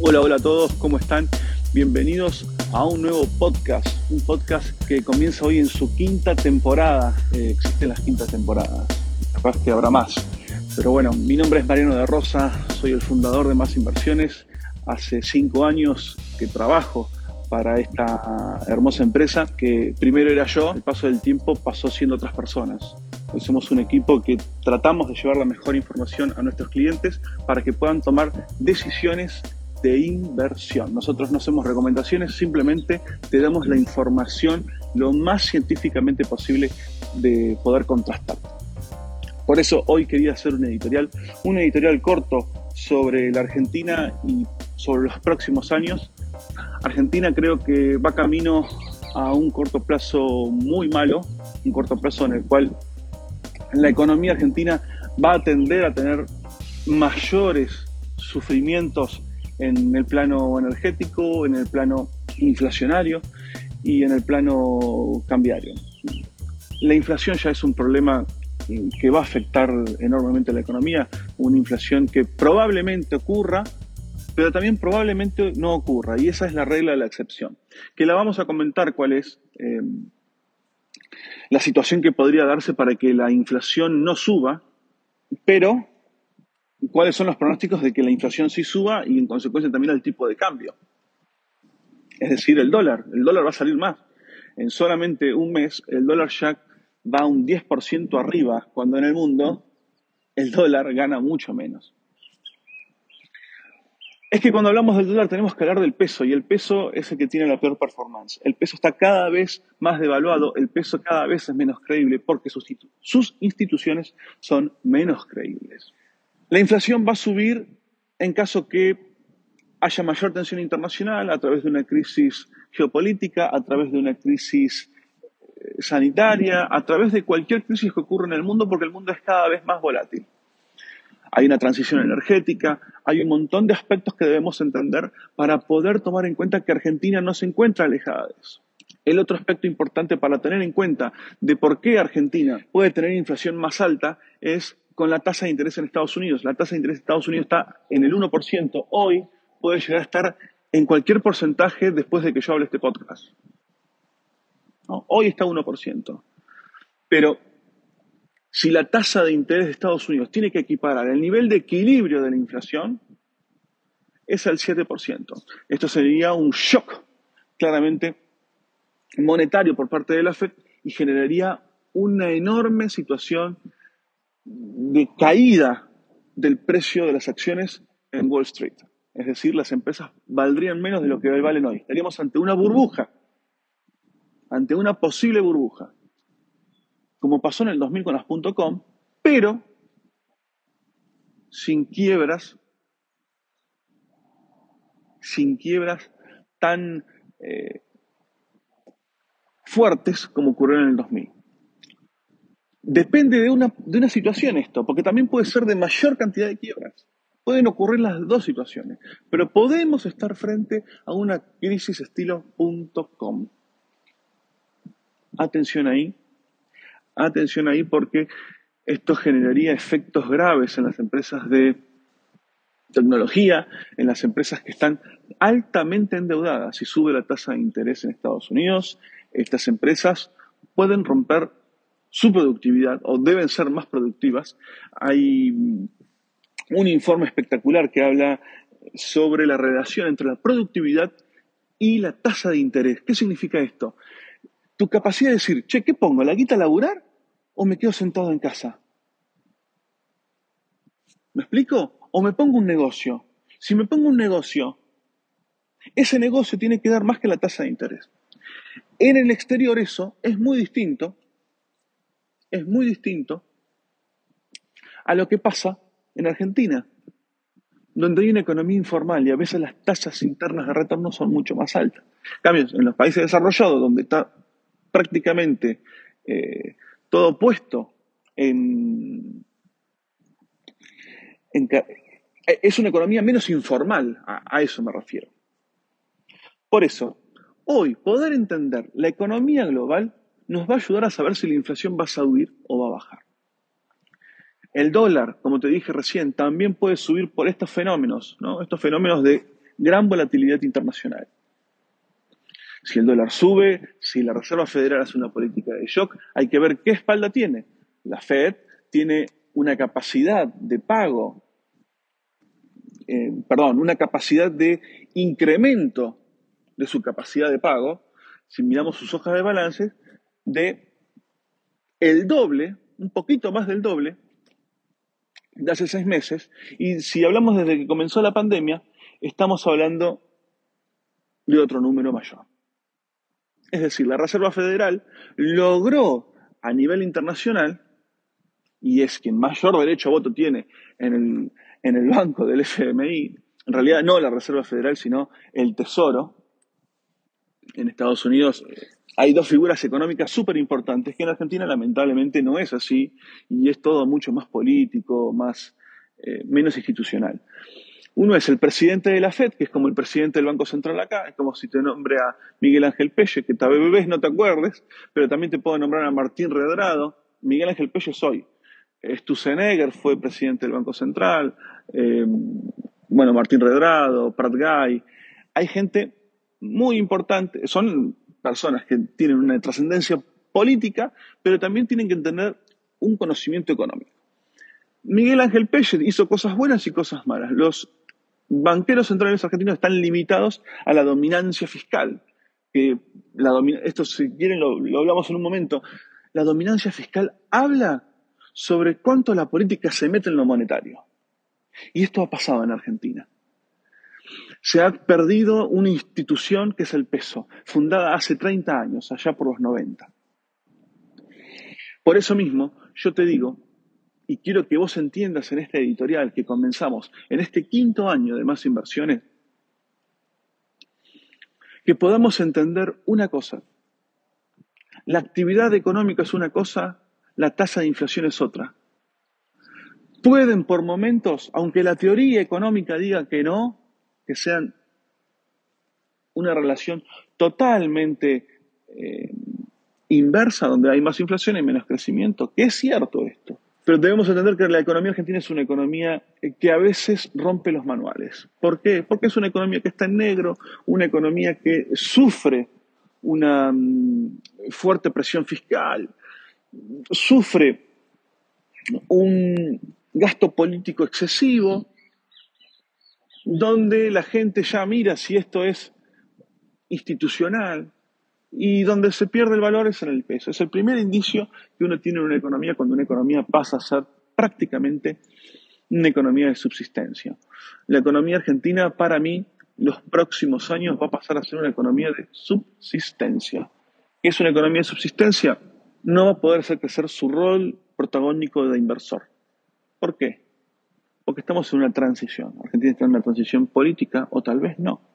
Hola, hola a todos, ¿cómo están? Bienvenidos a un nuevo podcast, un podcast que comienza hoy en su quinta temporada. Existen las quintas temporadas, capaz que habrá más. Pero bueno, mi nombre es Mariano de Rosa, soy el fundador de Más Inversiones. Hace 5 años que trabajo para esta hermosa empresa que primero era yo, al paso del tiempo pasó siendo otras personas. Hoy somos un equipo que tratamos de llevar la mejor información a nuestros clientes para que puedan tomar decisiones de inversión. Nosotros no hacemos recomendaciones, simplemente te damos la información lo más científicamente posible de poder contrastar. Por eso hoy quería hacer un editorial corto sobre la Argentina y sobre los próximos años. Argentina creo que va camino a un corto plazo muy malo, un corto plazo en el cual la economía argentina va a tender a tener mayores sufrimientos en el plano energético, en el plano inflacionario y en el plano cambiario. La inflación ya es un problema que va a afectar enormemente a la economía, una inflación que probablemente ocurra, pero también probablemente no ocurra, y esa es la regla de la excepción, que la vamos a comentar cuál es la situación que podría darse para que la inflación no suba, pero cuáles son los pronósticos de que la inflación sí suba y en consecuencia también el tipo de cambio. Es decir, el dólar va a salir más. En solamente un mes el dólar ya va un 10% arriba, cuando en el mundo el dólar gana mucho menos. Es que cuando hablamos del dólar tenemos que hablar del peso, y el peso es el que tiene la peor performance. El peso está cada vez más devaluado, el peso cada vez es menos creíble porque sus instituciones son menos creíbles. La inflación va a subir en caso que haya mayor tensión internacional a través de una crisis geopolítica, a través de una crisis sanitaria, a través de cualquier crisis que ocurra en el mundo, porque el mundo es cada vez más volátil. Hay una transición energética, hay un montón de aspectos que debemos entender para poder tomar en cuenta que Argentina no se encuentra alejada de eso. El otro aspecto importante para tener en cuenta de por qué Argentina puede tener inflación más alta es con la tasa de interés en Estados Unidos. La tasa de interés en Estados Unidos está en el 1%. Hoy puede llegar a estar en cualquier porcentaje después de que yo hable este podcast. ¿No? Hoy está 1%. Pero si la tasa de interés de Estados Unidos tiene que equiparar el nivel de equilibrio de la inflación, es al 7%. Esto sería un shock claramente monetario por parte de la Fed y generaría una enorme situación de caída del precio de las acciones en Wall Street. Es decir, las empresas valdrían menos de lo que valen hoy. Estaríamos ante una burbuja, ante una posible burbuja, como pasó en el 2000 con las .com, pero sin quiebras tan fuertes como ocurrieron en el 2000. Depende de una situación esto, porque también puede ser de mayor cantidad de quiebras. Pueden ocurrir las dos situaciones, pero podemos estar frente a una crisis estilo .com. Atención ahí porque esto generaría efectos graves en las empresas de tecnología, en las empresas que están altamente endeudadas. Si sube la tasa de interés en Estados Unidos, estas empresas pueden romper su productividad o deben ser más productivas. Hay un informe espectacular que habla sobre la relación entre la productividad y la tasa de interés. ¿Qué significa esto? Tu capacidad de decir, che, ¿qué pongo? ¿La guita a laburar o me quedo sentado en casa? ¿Me explico? ¿O me pongo un negocio? Si me pongo un negocio, ese negocio tiene que dar más que la tasa de interés. En el exterior eso es muy distinto a lo que pasa en Argentina, donde hay una economía informal y a veces las tasas internas de retorno son mucho más altas. En cambio, en los países desarrollados, donde está prácticamente todo puesto es una economía menos informal, a eso me refiero. Por eso, hoy poder entender la economía global nos va a ayudar a saber si la inflación va a subir o va a bajar. El dólar, como te dije recién, también puede subir por estos fenómenos, ¿no? Estos fenómenos de gran volatilidad internacional. Si el dólar sube, si la Reserva Federal hace una política de shock, hay que ver qué espalda tiene. La Fed tiene una capacidad de pago, una capacidad de incremento de su capacidad de pago, si miramos sus hojas de balance, de el doble, un poquito más del doble, de hace 6 meses. Y si hablamos desde que comenzó la pandemia, estamos hablando de otro número mayor. Es decir, la Reserva Federal logró a nivel internacional, y es quien mayor derecho a voto tiene en el banco del FMI, en realidad no la Reserva Federal, sino el Tesoro. En Estados Unidos hay dos figuras económicas súper importantes que en Argentina lamentablemente no es así y es todo mucho más político, menos institucional. Uno es el presidente de la FED, que es como el presidente del Banco Central acá, es como si te nombre a Miguel Ángel Pelle, que tal vez no te acuerdes, pero también te puedo nombrar a Martín Redrado. Miguel Ángel Pelle soy. Sturzenegger fue presidente del Banco Central, Martín Redrado, Prat Guy. Hay gente muy importante, son personas que tienen una trascendencia política, pero también tienen que tener un conocimiento económico. Miguel Ángel Pelle hizo cosas buenas y cosas malas. Los banqueros centrales argentinos están limitados a la dominancia fiscal. Esto, si quieren, lo hablamos en un momento. La dominancia fiscal habla sobre cuánto la política se mete en lo monetario. Y esto ha pasado en Argentina. Se ha perdido una institución que es el peso, fundada hace 30 años, allá por los 90. Por eso mismo, yo te digo, y quiero que vos entiendas en este editorial que comenzamos en este 5º año de Más Inversiones, que podamos entender una cosa. La actividad económica es una cosa, la tasa de inflación es otra. Pueden por momentos, aunque la teoría económica diga que no, que sean una relación totalmente inversa, donde hay más inflación y menos crecimiento, que es cierto esto. Pero debemos entender que la economía argentina es una economía que a veces rompe los manuales. ¿Por qué? Porque es una economía que está en negro, una economía que sufre una fuerte presión fiscal, sufre un gasto político excesivo, donde la gente ya mira si esto es institucional y donde se pierde el valor es en el peso. Es el primer indicio que uno tiene en una economía cuando una economía pasa a ser prácticamente una economía de subsistencia. La economía argentina, para mí, los próximos años va a pasar a ser una economía de subsistencia. ¿Qué es una economía de subsistencia? No va a poder hacer crecer su rol protagónico de inversor. ¿Por qué? Porque estamos en una transición. Argentina está en una transición política, o tal vez no.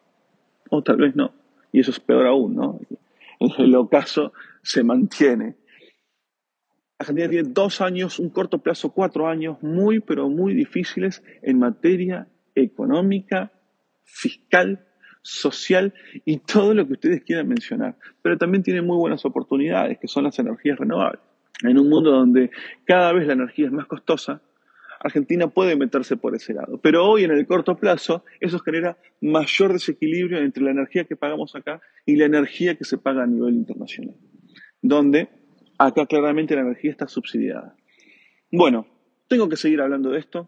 O tal vez no. Y eso es peor aún, ¿no? El ocaso se mantiene. Argentina tiene 2 años, un corto plazo, 4 años, muy, pero muy difíciles en materia económica, fiscal, social y todo lo que ustedes quieran mencionar. Pero también tiene muy buenas oportunidades, que son las energías renovables. En un mundo donde cada vez la energía es más costosa, Argentina puede meterse por ese lado. Pero hoy, en el corto plazo, eso genera mayor desequilibrio entre la energía que pagamos acá y la energía que se paga a nivel internacional. Donde acá claramente la energía está subsidiada. Bueno, tengo que seguir hablando de esto.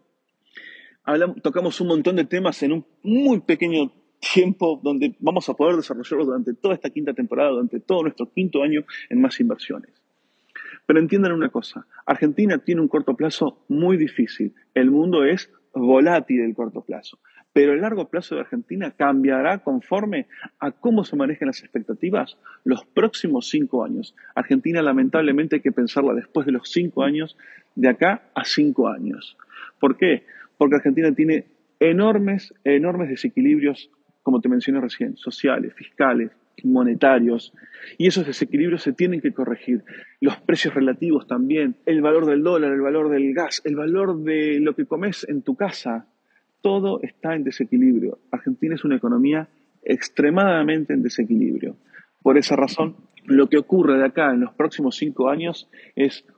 Tocamos un montón de temas en un muy pequeño tiempo donde vamos a poder desarrollarlos durante toda esta 5ª temporada, durante todo nuestro 5º año en Más Inversiones. Pero entiendan una cosa, Argentina tiene un corto plazo muy difícil. El mundo es volátil el corto plazo. Pero el largo plazo de Argentina cambiará conforme a cómo se manejan las expectativas los próximos 5 años. Argentina, lamentablemente, hay que pensarla después de los 5 años, de acá a 5 años. ¿Por qué? Porque Argentina tiene enormes desequilibrios, como te mencioné recién, sociales, fiscales, monetarios, y esos desequilibrios se tienen que corregir. Los precios relativos también, el valor del dólar, el valor del gas, el valor de lo que comes en tu casa, todo está en desequilibrio. Argentina es una economía extremadamente en desequilibrio. Por esa razón, lo que ocurre de acá en los próximos 5 años es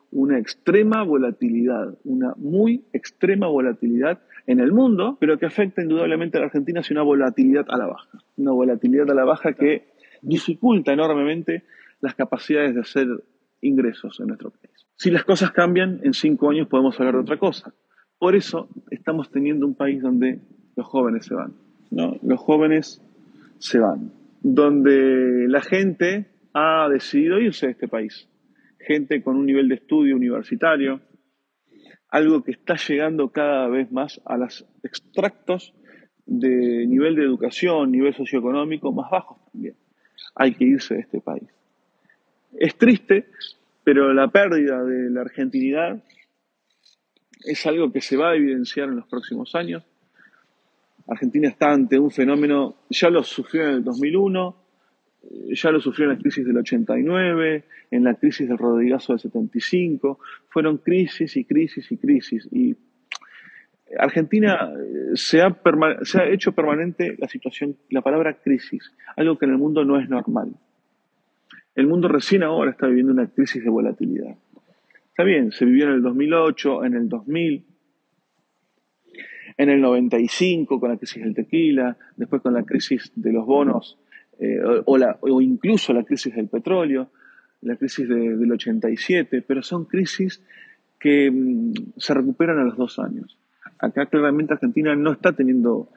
una extrema volatilidad, una muy extrema volatilidad en el mundo, pero que afecta indudablemente a la Argentina, es una volatilidad a la baja. Una volatilidad a la baja que dificulta enormemente las capacidades de hacer ingresos en nuestro país. Si las cosas cambian, en 5 años podemos hablar de otra cosa. Por eso estamos teniendo un país donde los jóvenes se van, ¿no? Los jóvenes se van, donde la gente ha decidido irse de este país. Gente con un nivel de estudio universitario, algo que está llegando cada vez más a los extractos de nivel de educación, nivel socioeconómico más bajos también. Hay que irse de este país. Es triste, pero la pérdida de la argentinidad es algo que se va a evidenciar en los próximos años. Argentina está ante un fenómeno, ya lo sufrió en el 2001, ya lo sufrió en la crisis del 89, en la crisis del Rodrigazo del 75, fueron crisis y crisis y crisis. Y Argentina se ha hecho permanente la situación, la palabra crisis, algo que en el mundo no es normal. El mundo recién ahora está viviendo una crisis de volatilidad. Está bien, se vivió en el 2008, en el 2000, en el 95 con la crisis del tequila, después con la crisis de los bonos, o incluso la crisis del petróleo, la crisis del 87, pero son crisis que se recuperan a los 2 años. Acá claramente Argentina no está teniendo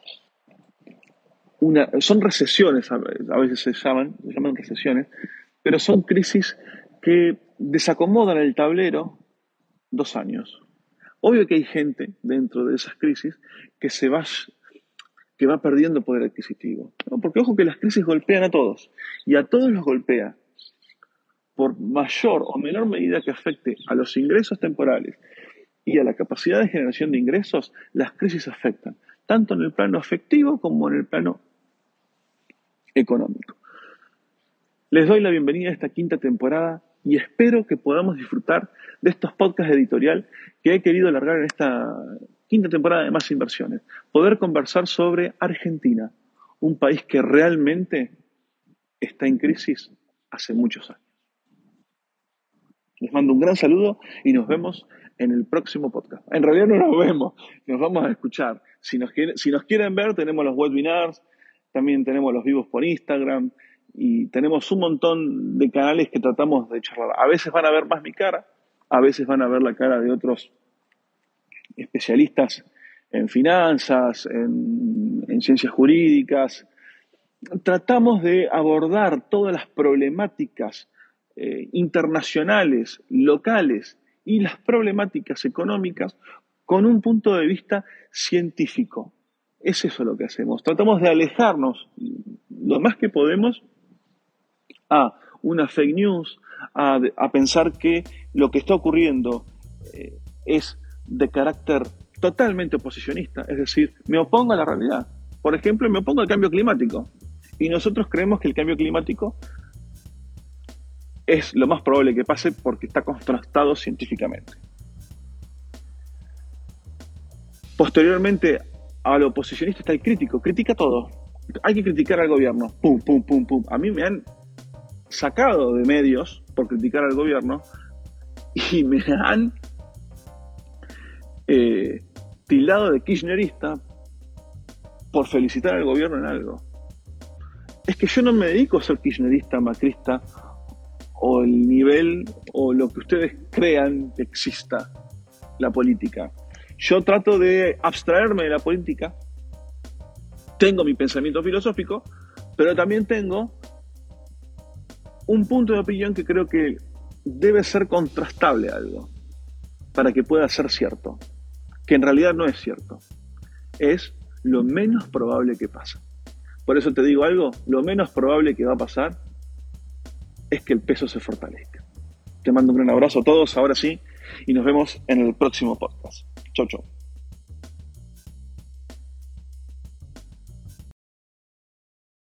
son recesiones, a veces se llaman recesiones, pero son crisis que desacomodan el tablero 2 años. Obvio que hay gente dentro de esas crisis que va perdiendo poder adquisitivo, ¿no? Porque ojo que las crisis golpean a todos, y a todos los golpea, por mayor o menor medida que afecte a los ingresos temporales y a la capacidad de generación de ingresos, las crisis afectan, tanto en el plano afectivo como en el plano económico. Les doy la bienvenida a esta 5ª temporada y espero que podamos disfrutar de estos podcasts editorial que he querido alargar en esta 5ª temporada de Más Inversiones. Poder conversar sobre Argentina, un país que realmente está en crisis hace muchos años. Les mando un gran saludo y nos vemos en el próximo podcast. En realidad no nos vemos, nos vamos a escuchar. Si nos quieren ver, tenemos los webinars, también tenemos los vivos por Instagram y tenemos un montón de canales que tratamos de charlar. A veces van a ver más mi cara, a veces van a ver la cara de otros especialistas en finanzas, en ciencias jurídicas. Tratamos de abordar todas las problemáticas internacionales, locales y las problemáticas económicas con un punto de vista científico. Es eso lo que hacemos. Tratamos de alejarnos lo más que podemos a una fake news, a pensar que lo que está ocurriendo es de carácter totalmente oposicionista, es decir, me opongo a la realidad. Por ejemplo, me opongo al cambio climático. Y nosotros creemos que el cambio climático es lo más probable que pase porque está contrastado científicamente. Posteriormente, al oposicionista está el crítico, critica todo. Hay que criticar al gobierno. Pum, pum, pum, pum. A mí me han sacado de medios por criticar al gobierno y me han tildado de kirchnerista por felicitar al gobierno en algo. Es que yo no me dedico a ser kirchnerista, macrista, o el nivel, o lo que ustedes crean que exista la política. Yo trato de abstraerme de la política, tengo mi pensamiento filosófico, pero también tengo un punto de opinión que creo que debe ser contrastable a algo, para que pueda ser cierto, que en realidad no es cierto. Es lo menos probable que pasa. Por eso te digo algo, lo menos probable que va a pasar es que el peso se fortalezca. Te mando un gran abrazo a todos, ahora sí, y nos vemos en el próximo podcast. Chau, chau.